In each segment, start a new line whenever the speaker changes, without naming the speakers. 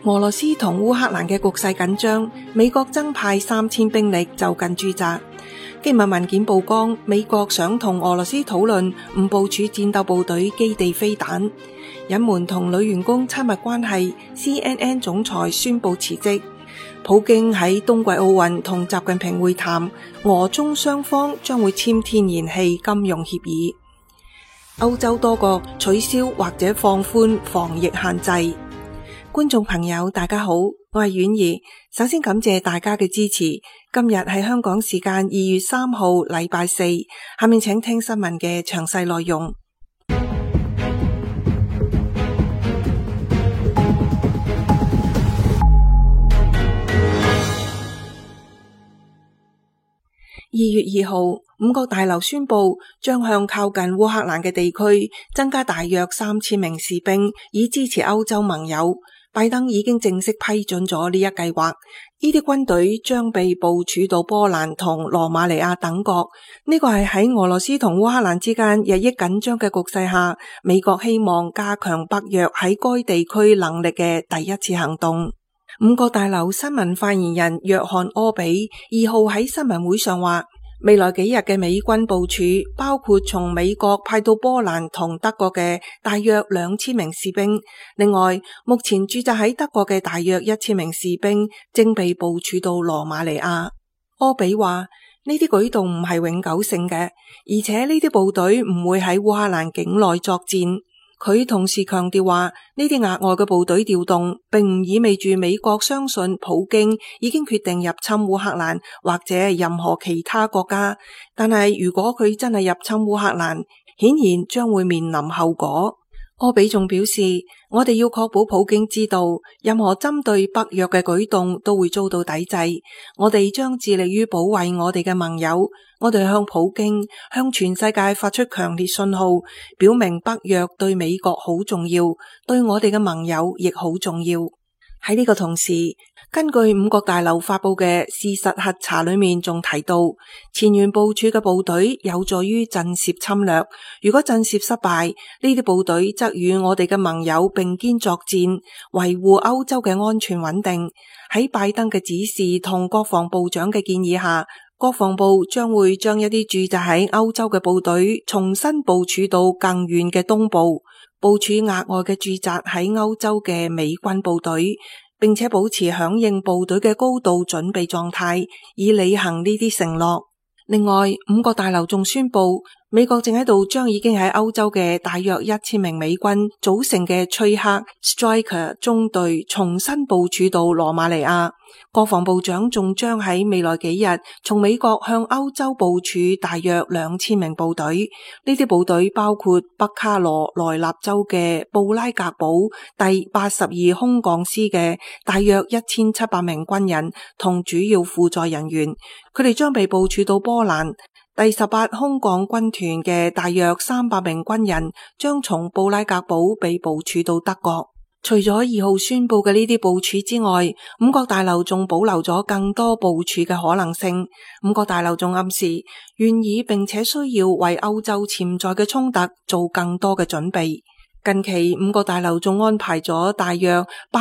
俄羅斯同烏克蘭嘅局勢緊張，美國增派3000兵力就近駐紮。機密文件曝光，美國想同俄羅斯討論唔部署戰鬥部隊基地飛彈。隱瞞同女員工親密關係 CNN 總裁宣布辭職。普京喺冬季奧運同習近平會談，俄中雙方將會簽天然氣金融協議。歐洲多國取消或者放寬防疫限制。觀眾朋友大家好，我係婉兒，首先感謝大家嘅支持。今日係香港時間2月3號禮拜四，下面請聽新聞嘅詳細內容。2月2號，五角大樓宣布將向靠近烏克蘭嘅地區增加大約3000名士兵，以支持歐洲盟友。拜登已經正式批准咗呢一計劃，呢啲軍隊將被部署到波蘭同羅馬尼亞等國。呢個係喺俄羅斯同烏克蘭之間日益緊張嘅局勢下，美國希望加強北約喺該地區能力嘅第一次行動。五角大樓新聞發言人約翰柯比2號喺新聞會上話，未來幾日嘅美軍部署包括從美國派到波蘭同德國嘅大約2000名士兵，另外目前駐紮喺德國嘅大約1000名士兵正被部署到羅馬尼亞。柯比話，呢啲舉動唔係永久性嘅，而且呢啲部隊唔會喺烏克蘭境內作戰。佢同時強調話，呢啲額外嘅部隊調動並唔意味住美國相信普京已經決定入侵烏克蘭或者任何其他國家，但係如果佢真係入侵烏克蘭，顯然將會面臨後果。柯比仲表示，我哋要確保普京知道，任何針對北約嘅舉動都會遭到抵制。我哋將致力於保衛我哋嘅盟友。我哋向普京、向全世界發出強烈信號，表明北約對美國好重要，對我哋嘅盟友亦好重要。喺呢個同時，根據五角大樓發佈嘅事實核查裏面仲提到，前沿部署嘅部隊有助於震懾侵略。如果震懾失敗，呢啲部隊則與我哋嘅盟友並肩作戰，維護歐洲嘅安全穩定。喺拜登嘅指示同國防部長嘅建議下，國防部將會將一啲駐紮喺歐洲嘅部隊重新部署到更遠嘅東部，部署額外嘅駐紮喺歐洲嘅美軍部隊，並且保持響應部隊嘅高度準備狀態，以履行呢啲承諾。另外，五角大樓仲宣布，美國正喺度將已經喺歐洲嘅大約1000名美軍組成嘅翠克 Striker 中隊重新部署到羅馬尼亞。國防部長仲將喺未來幾日從美國向歐洲部署大約2000名部隊，呢啲部隊包括北卡羅來納州嘅布拉格堡第82空降師嘅大約1700名軍人同主要輔助人員，佢哋將被部署到波蘭。第18空降軍團嘅大約300名軍人將從布拉格堡被部署到德國。除咗2號宣布嘅呢啲部署之外，五角大樓仲保留咗更多部署嘅可能性。五角大樓仲暗示願意並且需要為歐洲潛在嘅衝突做更多嘅準備。近期五角大樓仲安排咗大約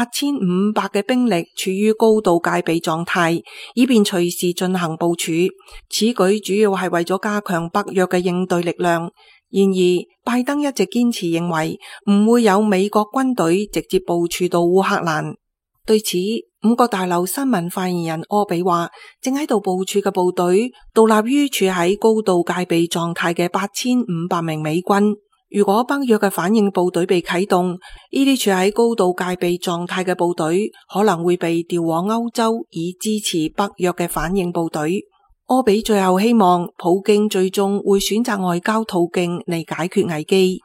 8500嘅兵力處於高度戒備狀態，以便隨時進行部署。此舉主要係為咗加強北約嘅應對力量。然而，拜登一直堅持認為唔會有美國軍隊直接部署到烏克蘭。對此，五角大樓新聞發言人柯比話，正喺度部署嘅部隊獨立於處喺高度戒備狀態嘅8500名美軍。如果北約嘅反應部隊被啟動，呢啲處喺高度戒備狀態嘅部隊可能會被調往歐洲，以支持北約嘅反應部隊。柯比最後希望普京最終會選擇外交途徑嚟解決危機。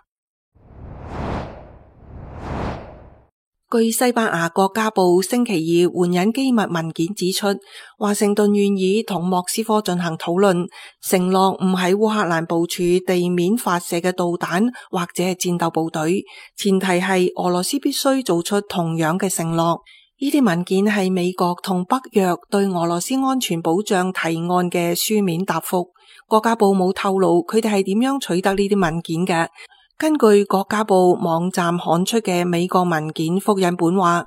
據西班牙國家報星期2援引機密文件指出，華盛頓願意同莫斯科進行討論，承諾唔喺烏克蘭部署地面發射嘅導彈或者係戰鬥部隊，前提係俄羅斯必須做出同樣嘅承諾。呢啲文件係美國同北約對俄羅斯安全保障提案嘅書面答覆。國家報冇透露佢哋係點樣取得呢啲文件嘅。根據國家報網站刊出嘅美國文件複印本話，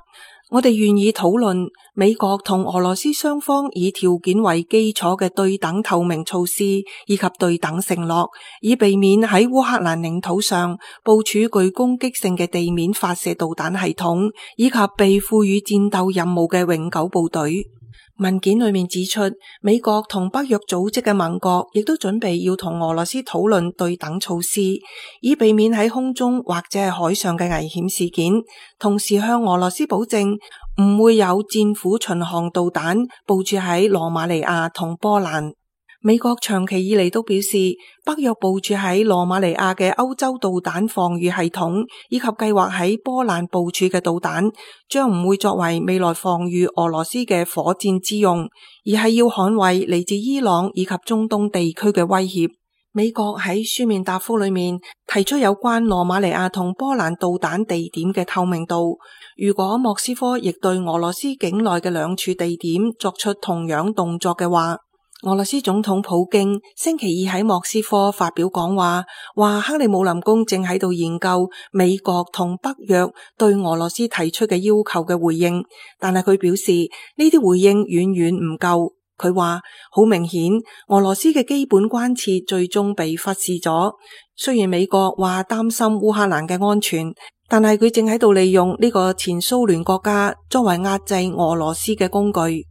我哋願意討論美國同俄羅斯雙方以條件為基礎嘅對等透明措施以及對等承諾，以避免喺烏克蘭領土上部署具攻擊性嘅地面發射導彈系統，以及被賦予戰鬥任務嘅永久部隊。文件裏面指出，美國同北約組織嘅盟國亦都準備要同俄羅斯討論對等措施，以避免喺空中或者係海上嘅危險事件，同時向俄羅斯保證唔會有戰斧巡航導彈部署喺羅馬尼亞同波蘭。美國長期以嚟都表示，北約部署喺羅馬尼亞嘅歐洲導彈防禦系統，以及計劃喺波蘭部署嘅導彈，將唔會作為未來防禦俄羅斯嘅火箭之用，而係要捍衛嚟自伊朗以及中東地區嘅威脅。美國喺書面答覆裏面提出有關羅馬尼亞同波蘭導彈地點嘅透明度，如果莫斯科亦對俄羅斯境內嘅兩處地點作出同樣動作嘅話，俄羅斯總統普京星期二喺莫斯科發表講話，話克里姆林宮正喺度研究美國同北約對俄羅斯提出嘅要求嘅回應，但係佢表示呢啲回應遠遠唔夠。佢話好明顯，俄羅斯嘅基本關切最終被忽視咗。雖然美國話擔心烏克蘭嘅安全，但係佢正喺度利用呢個前蘇聯國家作為壓制俄羅斯嘅工具。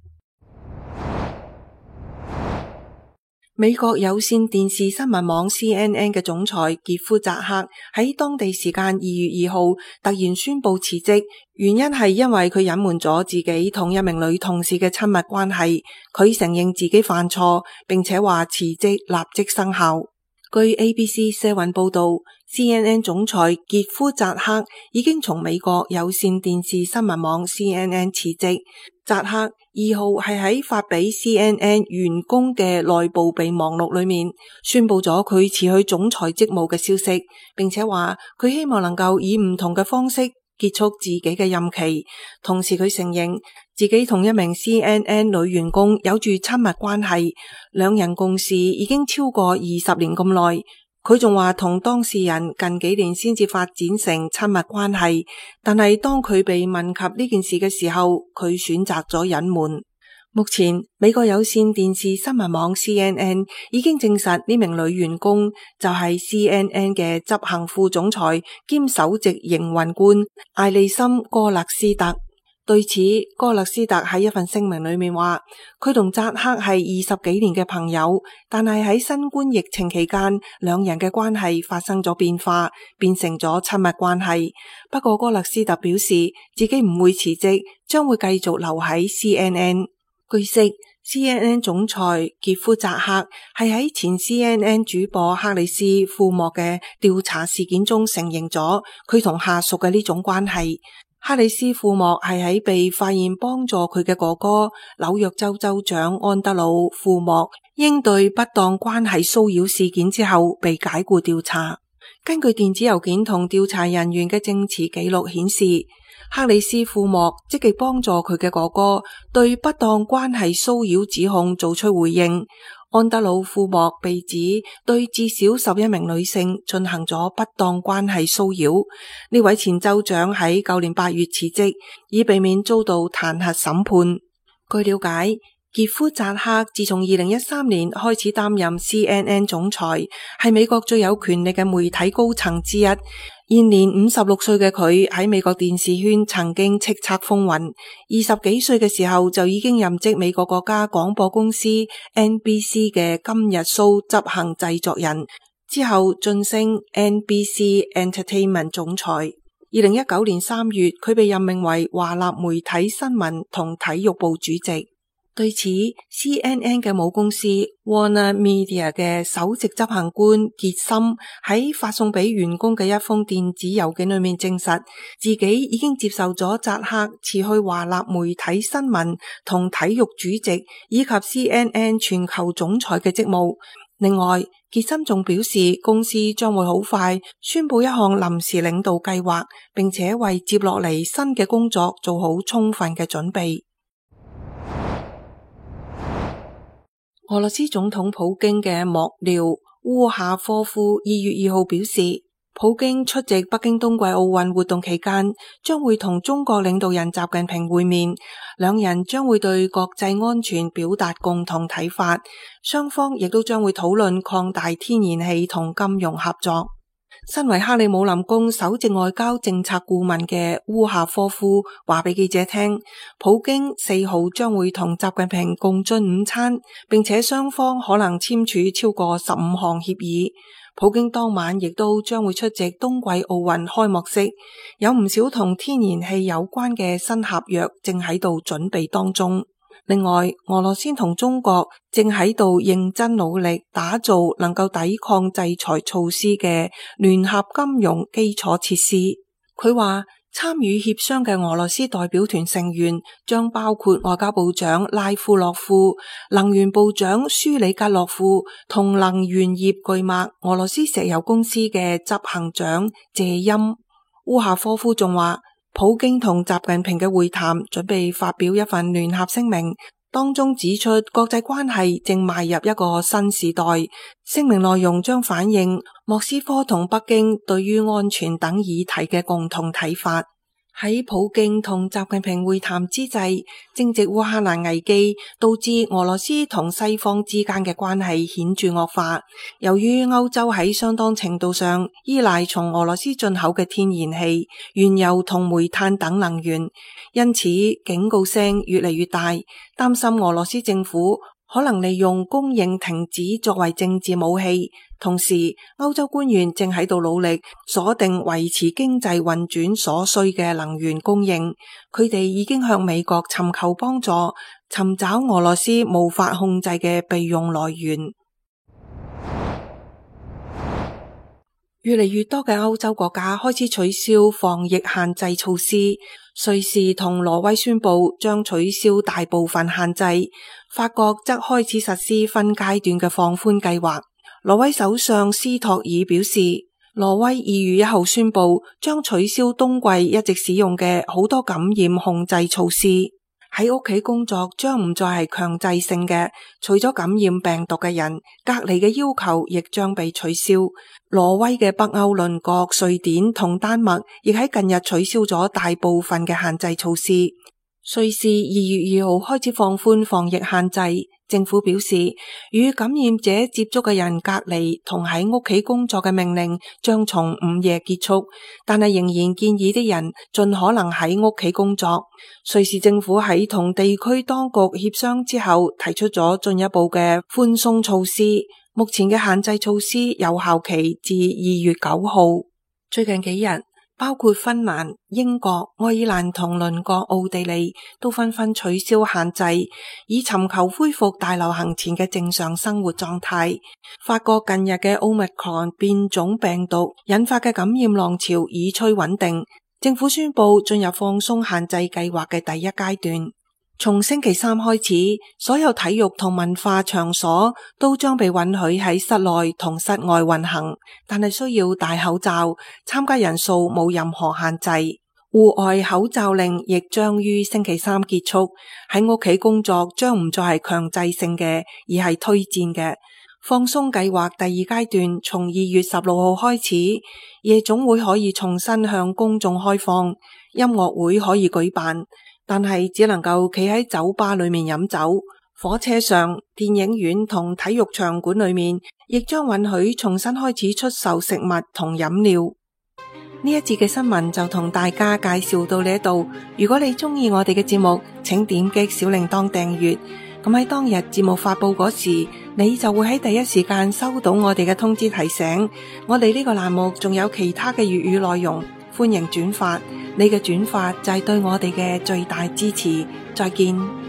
美國有線電視新聞網 CNN 嘅總裁傑夫扎克喺當地時間2月2號突然宣布辭職，原因係因為佢隱瞞咗自己同一名女同事嘅親密關係。佢承認自己犯錯，並且話辭職立即生效。據 ABC 社運報道， CNN 總裁傑夫扎克已經從美國有線電視新聞網 CNN 辭職。扎克2號係喺發俾 CNN 員工嘅內部備忘錄裏面宣布咗佢辭去總裁職務嘅消息，並且話佢希望能夠以唔同嘅方式結束自己嘅任期。同時佢承認自己同一名 CNN 女員工有住親密關係，兩人共事已經超過20年咁耐。佢仲話同當事人近幾年先至發展成親密關係，但係當佢被問及呢件事嘅時候，佢選擇咗隱瞞。目前美國有線電視新聞網 CNN 已經證實呢名女員工就係 CNN 嘅執行副總裁兼首席營運官艾利森哥勒斯特。對此，哥勒斯特喺一份聲明裏面話，佢同扎克係20幾年嘅朋友，但係喺新冠疫情期間，兩人嘅關係發生咗變化，變成咗親密關係。不過哥勒斯特表示自己唔會辭職，將會繼續留喺 CNN。據悉， CNN 總裁傑夫扎克係喺前 CNN 主播克里斯庫莫嘅調查事件中承認咗佢同下屬嘅呢種關係。克里斯庫莫係喺被發現幫助佢嘅哥哥紐約州州長安德魯庫莫應對不當關係騷擾事件之後被解僱調查。根據電子郵件同調查人員嘅證詞記錄顯示，克里斯庫莫積極幫助佢嘅哥哥對不當關係騷擾指控做出回應。安德魯庫莫被指對至少11名女性進行咗不當關係騷擾。呢位前州長喺舊年8月辭職，以避免遭到彈劾審判。據了解，傑夫扎克自從2013年開始擔任 CNN 總裁，係美國最有權力嘅媒體高層之一。現年56歲嘅佢喺美國電視圈曾經叱咤風雲，20幾歲嘅時候就已經任職美國國家廣播公司 NBC 嘅今日 show 執行製作人，之後晉升 NBC Entertainment 總裁。2019年3月，佢被任命為華納媒體新聞同體育部主席。對此 CNN 嘅母公司 Warner Media 嘅首席執行官傑森喺發送俾員工嘅一封電子郵件裏面證實，自己已經接受咗扎克辭去華納媒體新聞同體育主席以及 CNN 全球總裁嘅職務。另外，傑森仲表示，公司將會好快宣布一項臨時領導計劃，並且為接落嚟新嘅工作做好充分嘅準備。俄羅斯總統普京嘅幕僚烏夏科夫2月2號表示， 普京出席北京冬季奧運活動期間，將會同中國領導人習近平會面，兩人將會對國際安全表達共同睇法，雙方亦都將會討論擴大天然氣同金融合作。身為克里姆林宮首席外交政策顧問嘅烏夏科夫話俾記者聽，普京4號將會同習近平共進午餐，並且雙方可能簽署超過15項協議。普京當晚亦都將會出席冬季奧運開幕式，有唔少同天然氣有關嘅新合約正喺度準備當中。另外，俄羅斯同中國正喺度認真努力打造能夠抵抗制裁措施嘅聯合金融基礎設施。佢話，參與協商嘅俄羅斯代表團成員將包括外交部長拉夫洛夫、能源部長舒里格洛夫同能源業巨擘俄羅斯石油公司嘅執行長謝欽。烏夏科夫仲話，普京同習近平嘅會談準備發表一份聯合聲明，當中指出國際關係正邁入一個新時代。聲明內容將反映莫斯科同北京對於安全等議題嘅共同睇法。喺普京同習近平會談之際，正值烏克蘭危機，導致俄羅斯同西方之間嘅關係顯著惡化。由於歐洲喺相當程度上依賴從俄羅斯進口嘅天然氣、原油同煤炭等能源，因此警告聲越嚟越大，擔心俄羅斯政府可能利用供應停止作為政治武器。同時，歐洲官員正喺度努力鎖定維持經濟運轉所需嘅能源供應，佢哋已經向美國尋求幫助，尋找俄羅斯無法控制嘅備用來源。越嚟越多嘅歐洲國家開始取消防疫限制措施，瑞士同挪威宣布將取消大部分限制，法國則開始實施分階段嘅放寬計劃。挪威首相斯托爾表示，挪威2月1號宣布將取消冬季一直使用嘅好多感染控制措施。喺屋企工作將唔再係強制性嘅，除咗感染病毒嘅人，隔離嘅要求亦將被取消。挪威嘅北歐鄰國瑞典同丹麥亦喺近日取消咗大部分嘅限制措施。瑞士2月2號開始放寬防疫限制，政府表示與感染者接觸嘅人隔離同喺屋企工作嘅命令將從午夜結束，但係仍然建議啲人盡可能喺屋企工作。瑞士政府喺同地區當局協商之後，提出咗進一步嘅寬鬆措施。目前嘅限制措施有效期至2月9號。最近幾日，包括芬蘭、英國、愛爾蘭同鄰國奧地利都紛紛取消限制，以尋求恢復大流行前嘅正常生活狀態。法國近日嘅 Omicron 變種病毒引發嘅感染浪潮已趨穩定，政府宣布進入放鬆限制計劃嘅第一階段。從星期3開始，所有體育同文化場所都將被允許喺室內同室外運行，但係需要戴口罩，參加人數冇任何限制。戶外口罩令亦將於星期3結束，喺屋企工作將唔再係強制性嘅，而係推薦嘅。放鬆計劃第二階段從2月16號開始，夜總會可以重新向公眾開放，音樂會可以舉辦，但係只能夠企喺酒吧裏面飲酒。火車上、電影院同體育場館裏面亦將允許重新開始出售食物同飲料。呢一節嘅新聞就同大家介紹到呢度。如果你中意我哋嘅節目，請點擊小鈴鐺訂閱。咁喺當日節目發佈嗰時，你就會喺第一時間收到我哋嘅通知提醒。我哋呢個欄目仲有其他嘅粵語內容，歡迎轉發。你嘅轉發就係對我哋嘅最大支持。再見。